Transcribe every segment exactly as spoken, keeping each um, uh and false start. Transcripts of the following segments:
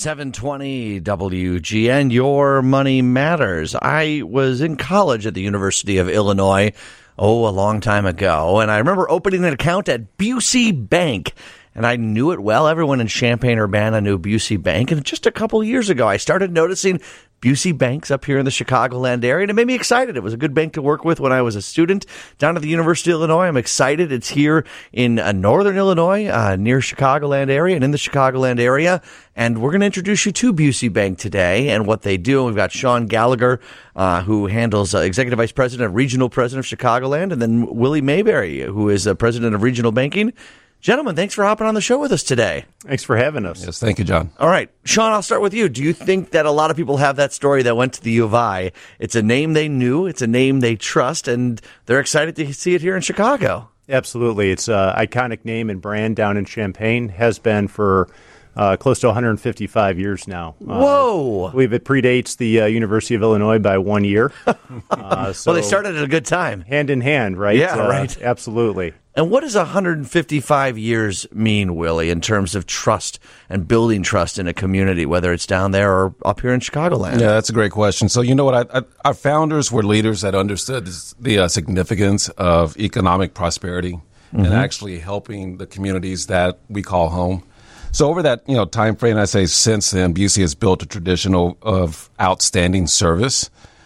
seven twenty W G N, Your Money Matters. I was in college at the University of Illinois, oh, a long time ago, and I remember opening an account at Busey Bank, and I knew it well. Everyone in Champaign-Urbana knew Busey Bank, and just a couple years ago, I started noticing Busey Banks up here in the Chicagoland area, and it made me excited. It was a good bank to work with when I was a student down at the University of Illinois. I'm excited. It's here in uh, northern Illinois, uh, near Chicagoland area and in the Chicagoland area. And we're going to introduce you to Busey Bank today and what they do. We've got Sean Gallagher, uh, who handles uh, Executive Vice President and Regional President of Chicagoland, and then Willie Mayberry, who is uh, President of Regional Banking. Gentlemen, thanks for hopping on the show with us today. Thanks for having us. Yes, thank you, John. All right. Sean, I'll start with you. Do you think that a lot of people have that story that went to the U of I? It's a name they knew, it's a name they trust, and they're excited to see it here in Chicago. Absolutely. It's an iconic name and brand down in Champaign, has been for uh, close to one hundred fifty-five years now. Whoa. Uh, I believe it predates the uh, University of Illinois by one year. uh, so well, they started at a good time. Hand in hand, right? Yeah, uh, right. Absolutely. And what does one hundred fifty-five years mean, Willie, in terms of trust and building trust in a community, whether it's down there or up here in Chicagoland? Yeah, that's a great question. So, you know what? I, I, our founders were leaders that understood this, the uh, significance of economic prosperity mm-hmm. and actually helping the communities that we call home. So over that, you know, time frame, I say since then, Busey has built a tradition of, of outstanding service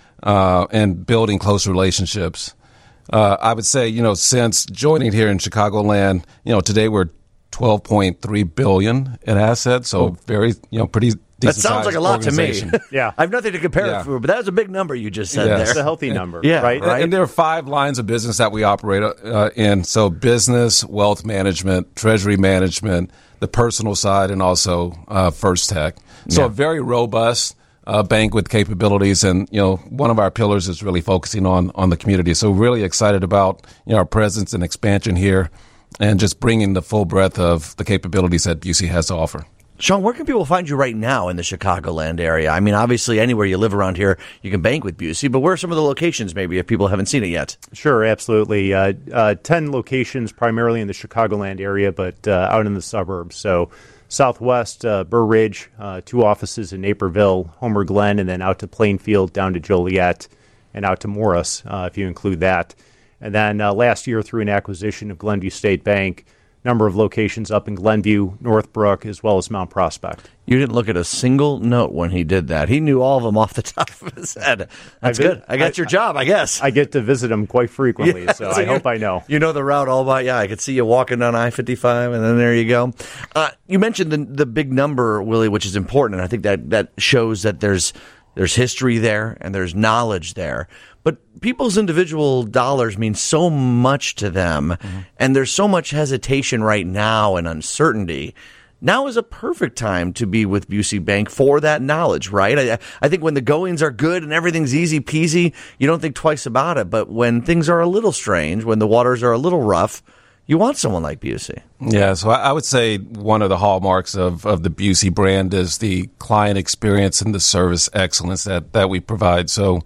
uh, and building close relationships. Uh, I would say, you know, since joining here in Chicagoland, you know, today we're twelve point three billion dollars in assets, so oh. very, you know, pretty decent. That sounds like a lot to me. Yeah. I have nothing to compare yeah. it to, but that was a big number you just said yes. there. It's a healthy number, yeah, right? right? And, and there are five lines of business that we operate uh, in. So business, wealth management, treasury management, the personal side, and also uh, First Tech. So yeah. a very robust Uh, bank with capabilities, and you know, one of our pillars is really focusing on on the community. So really excited about you know our presence and expansion here, and just bringing the full breadth of the capabilities that Busey has to offer. Sean, where can people find you right now in the Chicagoland area? I mean, obviously, anywhere you live around here, you can bank with Busey, but where are some of the locations, maybe, if people haven't seen it yet? Sure, absolutely. Uh, uh, ten locations, primarily in the Chicagoland area, but uh, out in the suburbs. So Southwest, uh, Burr Ridge, uh, two offices in Naperville, Homer Glen, and then out to Plainfield, down to Joliet, and out to Morris, uh, if you include that. And then uh, last year, through an acquisition of Glenview State Bank, number of locations up in Glenview, Northbrook, as well as Mount Prospect. You didn't look at a single note when he did that. He knew all of them off the top of his head. That's I good. I got I, your job, I guess. I get to visit him quite frequently, yeah, so, so I hope I know. You know the route all by, yeah, I could see you walking down I fifty-five, and then there you go. Uh, you mentioned the, the big number, Willie, which is important, and I think that, that shows that there's there's history there and there's knowledge there. But people's individual dollars mean so much to them, mm-hmm. and there's so much hesitation right now and uncertainty. Now is a perfect time to be with Busey Bank for that knowledge, right? I, I think when the goings are good and everything's easy peasy, you don't think twice about it. But when things are a little strange, when the waters are a little rough, you want someone like Busey. Yeah, so I would say one of the hallmarks of, of the Busey brand is the client experience and the service excellence that, that we provide. So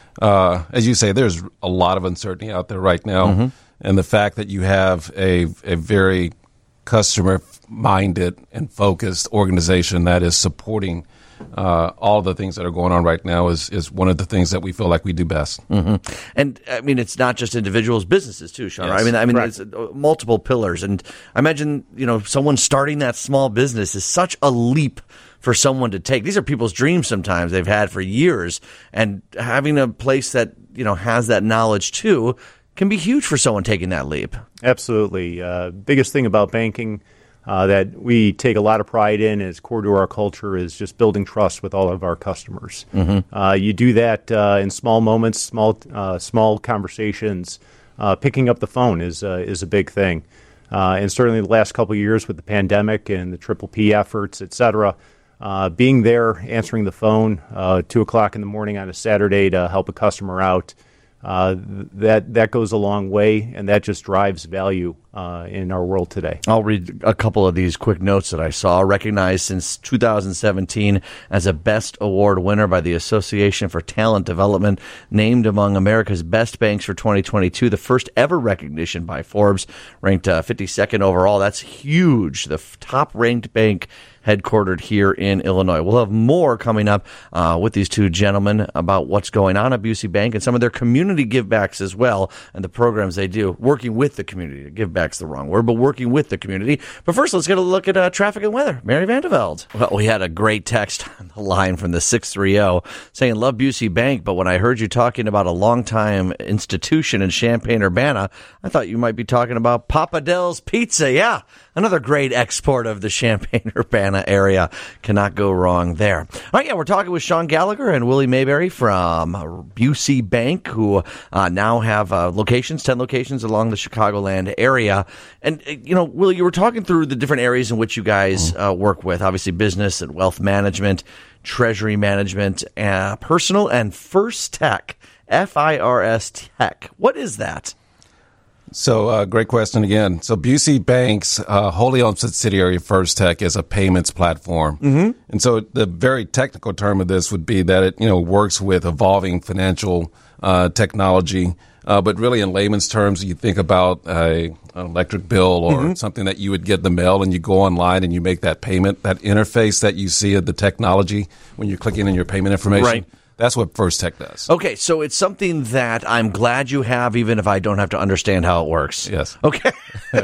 Uh, as you say, there's a lot of uncertainty out there right now, mm-hmm. and the fact that you have a a very customer-minded and focused organization that is supporting uh, all the things that are going on right now is is one of the things that we feel like we do best. Mm-hmm. And I mean, it's not just individuals, businesses too, Sean. Yes. I mean, I mean, Correct. it's multiple pillars, and I imagine you know someone starting that small business is such a leap for someone to take. These are people's dreams sometimes they've had for years, and having a place that, you know, has that knowledge too can be huge for someone taking that leap. Absolutely. Uh, biggest thing about banking uh, that we take a lot of pride in, is core to our culture, is just building trust with all of our customers. Mm-hmm. Uh, you do that uh, in small moments, small uh, small conversations. Uh, picking up the phone is uh, is a big thing. Uh, and certainly the last couple of years with the pandemic and the Triple P efforts, et cetera, Uh, being there, answering the phone, uh, two o'clock in the morning on a Saturday to help a customer out, uh, that that goes a long way, and that just drives value uh, in our world today. I'll read a couple of these quick notes that I saw. Recognized since two thousand seventeen as a Best Award winner by the Association for Talent Development, named among America's best banks for twenty twenty-two, the first ever recognition by Forbes, ranked uh, fifty-second overall. That's huge. The f- top-ranked bank headquartered here in Illinois. We'll have more coming up uh, with these two gentlemen about what's going on at Busey Bank and some of their community givebacks as well, and the programs they do, working with the community. Giveback's the wrong word, but working with the community. But first, let's get a look at uh, traffic and weather. Mary Vandeveld. Well, we had a great text on the line from the six three zero saying, love Busey Bank, but when I heard you talking about a long-time institution in Champaign-Urbana, I thought you might be talking about Papa Del's Pizza. Yeah, another great export of the Champaign-Urbana area. Cannot go wrong there. All right, yeah, we're talking with Sean Gallagher and Willie Mayberry from Busey Bank, who uh, now have uh, locations, ten locations along the Chicagoland area. And, you know, Willie, you were talking through the different areas in which you guys uh, work with, obviously business and wealth management, treasury management, uh, personal, and First Tech, F I R S Tech. What is that? So, uh, great question again. So, Busey Bank's uh, wholly owned subsidiary, First Tech, is a payments platform. Mm-hmm. And so, the very technical term of this would be that it, you know, works with evolving financial uh, technology. Uh, but really, in layman's terms, you think about a, an electric bill or mm-hmm. something that you would get in the mail, and you go online and you make that payment. That interface that you see of the technology when you're clicking in your payment information. Right. That's what First Tech does. Okay, so it's something that I'm glad you have, even if I don't have to understand how it works. Yes. Okay.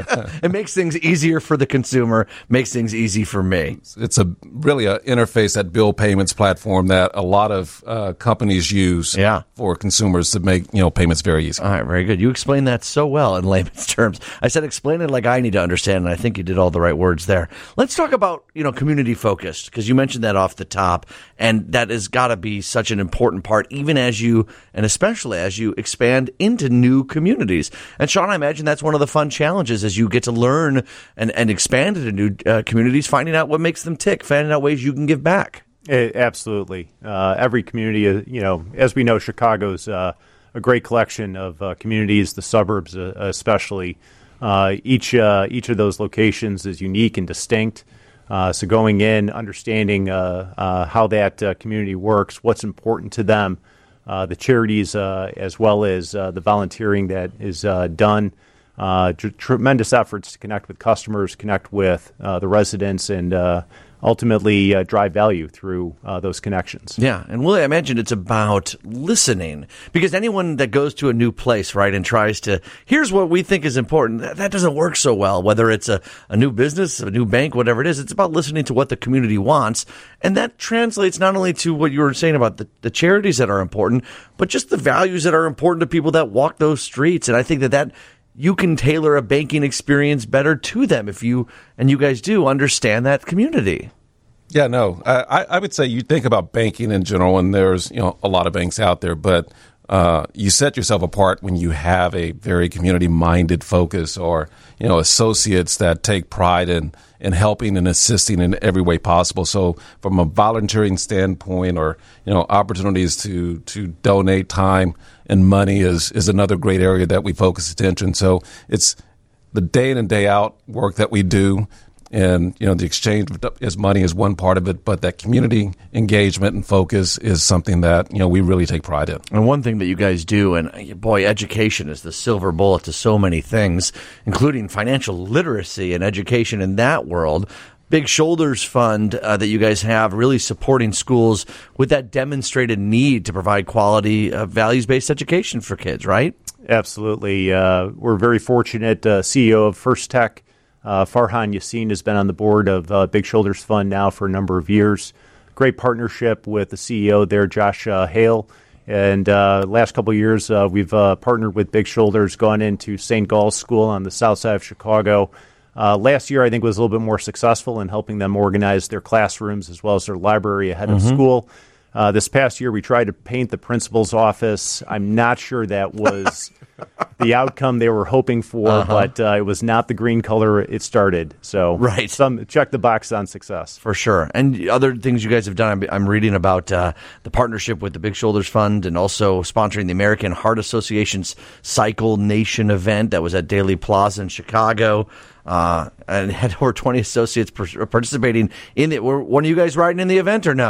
It makes things easier for the consumer, makes things easy for me. It's a really an interface, that bill payments platform that a lot of uh, companies use yeah. for consumers to make, you know, payments very easy. All right, very good. You explained that so well in layman's terms. I said explain it like I need to understand, and I think you did all the right words there. Let's talk about, you know, community focused, because you mentioned that off the top, and that has got to be such an important part, even as you, and especially as you expand into new communities. And Sean, I imagine that's one of the fun challenges as you get to learn and, and expand into new uh, communities, finding out what makes them tick, finding out ways you can give back. It, absolutely. Uh, every community, uh, you know, as we know, Chicago's uh, a great collection of uh, communities, the suburbs uh, especially. Uh, each uh, each of those locations is unique and distinct. Uh, so going in, understanding uh, uh, how that uh, community works, what's important to them, uh, the charities uh, as well as uh, the volunteering that is uh, done, uh, tr- tremendous efforts to connect with customers, connect with uh, the residents, and uh, ultimately uh, drive value through uh, those connections. Yeah, and Willie, I imagine it's about listening, because anyone that goes to a new place, right, and tries to, here's what we think is important, that, that doesn't work so well, whether it's a, a new business, a new bank, whatever it is. It's about listening to what the community wants, and that translates not only to what you were saying about the, the charities that are important, but just the values that are important to people that walk those streets. And I think that that you can tailor a banking experience better to them if you, and you guys do, understand that community. Yeah, no, I, I would say you think about banking in general, and there's, you know, a lot of banks out there, but uh, you set yourself apart when you have a very community-minded focus, or, you know, associates that take pride in, in helping and assisting in every way possible. So from a volunteering standpoint, or, you know, opportunities to, to donate time and money is, is another great area that we focus attention. So it's the day in and day out work that we do. And, you know, the exchange as money is one part of it, but that community engagement and focus is something that, you know, we really take pride in. And one thing that you guys do, and boy, education is the silver bullet to so many things, including financial literacy and education in that world. Big Shoulders Fund uh, that you guys have, really supporting schools with that demonstrated need to provide quality, uh, values-based education for kids, right? Absolutely. Uh, we're very fortunate. Uh, C E O of First Tech, Uh, Farhan Yassin, has been on the board of uh, Big Shoulders Fund now for a number of years. Great partnership with the C E O there, Josh uh, Hale. And uh, last couple of years, uh, we've uh, partnered with Big Shoulders, gone into Saint Gall's School on the south side of Chicago. Uh, last year, I think, was a little bit more successful in helping them organize their classrooms as well as their library ahead mm-hmm. of school. Uh, this past year, we tried to paint the principal's office. I'm not sure that was the outcome they were hoping for, uh-huh. but uh, it was not the green color it started. So right. some check the box on success. For sure. And other things you guys have done, I'm, I'm reading about uh, the partnership with the Big Shoulders Fund, and also sponsoring the American Heart Association's Cycle Nation event that was at Daily Plaza in Chicago. Uh, and had over twenty associates participating in it. Were one of you guys riding in the event or no?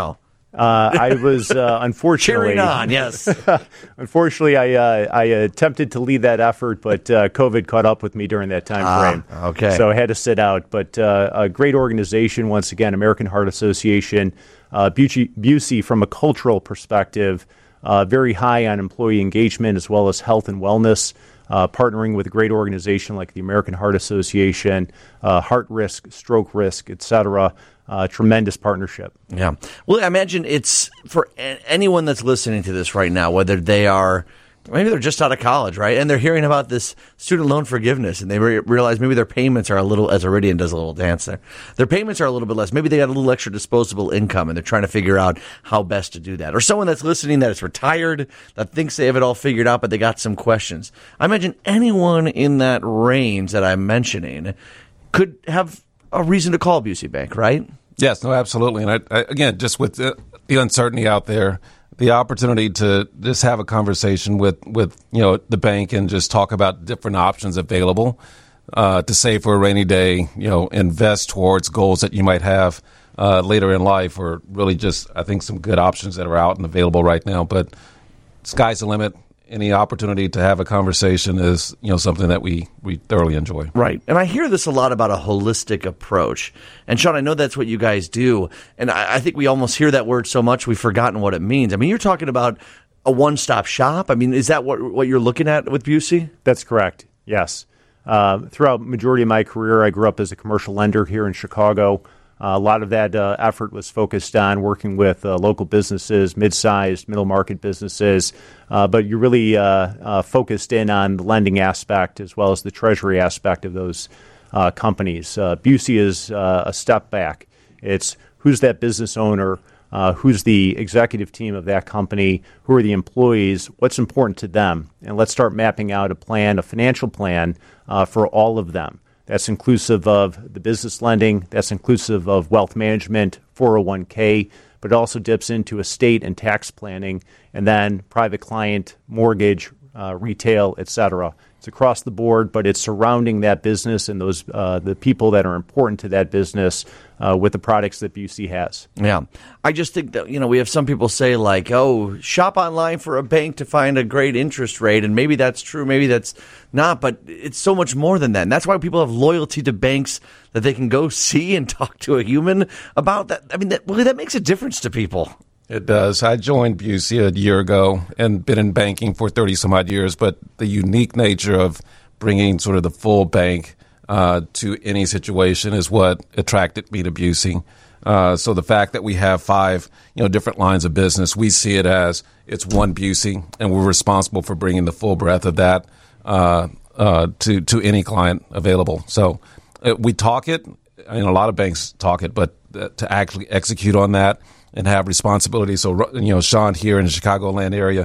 Uh, I was uh, unfortunately cheering on. Yes, unfortunately, I uh, I attempted to lead that effort, but uh, COVID caught up with me during that time frame. Ah, okay, so I had to sit out. But uh, a great organization, once again, American Heart Association, uh, Busey, Busey from a cultural perspective, uh, very high on employee engagement as well as health and wellness. Uh, partnering with a great organization like the American Heart Association, uh, heart risk, stroke risk, et cetera. Uh, tremendous partnership. Yeah. Well, I imagine it's for a- anyone that's listening to this right now, whether they are, maybe they're just out of college, right? And they're hearing about this student loan forgiveness and they re- realize maybe their payments are a little, as Iridian does a little dance there, their payments are a little bit less. Maybe they got a little extra disposable income and they're trying to figure out how best to do that. Or someone that's listening that is retired, that thinks they have it all figured out, but they got some questions. I imagine anyone in that range that I'm mentioning could have a reason to call Busey Bank, right? Yes, no, absolutely. And I, I, again, just with the, the uncertainty out there, the opportunity to just have a conversation with, with you know the bank and just talk about different options available uh, to save for a rainy day, you know, invest towards goals that you might have uh, later in life, or really just I think some good options that are out and available right now. But sky's the limit. Any opportunity to have a conversation is, you know, something that we, we thoroughly enjoy. Right. And I hear this a lot about a holistic approach. And Sean, I know that's what you guys do. And I, I think we almost hear that word so much we've forgotten what it means. I mean, you're talking about a one-stop shop. I mean, is that what what you're looking at with Busey? That's correct. Yes. Uh, throughout the majority of my career, I grew up as a commercial lender here in Chicago. Uh, a lot of that uh, effort was focused on working with uh, local businesses, mid-sized, middle-market businesses, uh, but you really uh, uh, focused in on the lending aspect as well as the treasury aspect of those uh, companies. Uh, Busey is uh, a step back. It's who's that business owner, uh, who's the executive team of that company, who are the employees, what's important to them, and let's start mapping out a plan, a financial plan uh, for all of them. That's inclusive of the business lending. That's inclusive of wealth management, four oh one k, but it also dips into estate and tax planning, and then private client, mortgage, uh, retail, et cetera. It's across the board, but it's surrounding that business and those uh, the people that are important to that business uh, with the products that Busey has. Yeah. I just think that, you know, we have some people say like, oh, shop online for a bank to find a great interest rate. And maybe that's true. Maybe that's not. But it's so much more than that. And that's why people have loyalty to banks that they can go see and talk to a human about that. I mean, that, well, that makes a difference to people. It does. I joined Busey a year ago and been in banking for thirty some odd years, but the unique nature of bringing sort of the full bank uh, to any situation is what attracted me to Busey. Uh, so the fact that we have five, you know, different lines of business, we see it as it's one Busey, and we're responsible for bringing the full breadth of that uh, uh, to to any client available. So uh, we talk it. I mean, a lot of banks talk it, but uh, to actually execute on that and have responsibility. So, you know, Sean here in the Chicagoland area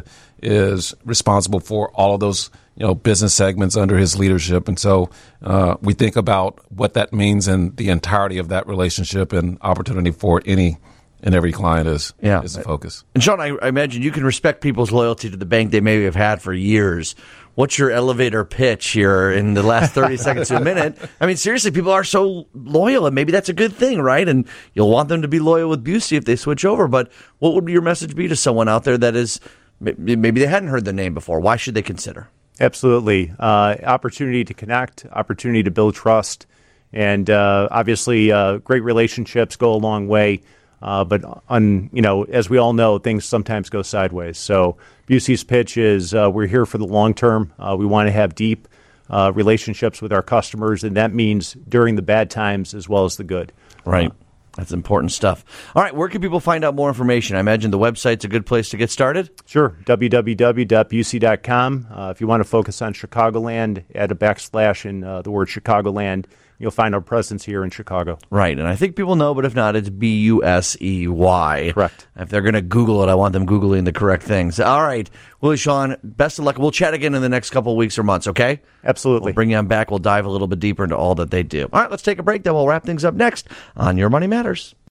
is responsible for all of those, you know, business segments under his leadership. And so uh, we think about what that means and the entirety of that relationship and opportunity for any and every client is, yeah. is the focus. And Sean, I, I imagine you can respect people's loyalty to the bank they maybe have had for years. What's your elevator pitch here in the last thirty seconds to a minute? I mean, seriously, people are so loyal, and maybe that's a good thing, right? And you'll want them to be loyal with Busey if they switch over. But what would your message be to someone out there that is, maybe they hadn't heard the name before? Why should they consider? Absolutely. Uh, opportunity to connect, opportunity to build trust, and uh, obviously uh, great relationships go a long way. Uh, but, on, you know, as we all know, things sometimes go sideways. So Busey's pitch is uh, we're here for the long term. Uh, we want to have deep uh, relationships with our customers, and that means during the bad times as well as the good. Right. Uh, That's important stuff. All right, where can people find out more information? I imagine the website's a good place to get started. Sure, w w w dot busey dot com. Uh, if you want to focus on Chicagoland, add a backslash in uh, the word Chicagoland. You'll find our presence here in Chicago. Right, and I think people know, but if not, it's B U S E Y. Correct. If they're going to Google it, I want them Googling the correct things. All right, Willie, Sean, best of luck. We'll chat again in the next couple of weeks or months, okay? Absolutely. We'll bring you on back. We'll dive a little bit deeper into all that they do. All right, let's take a break, then we'll wrap things up next on Your Money Matters.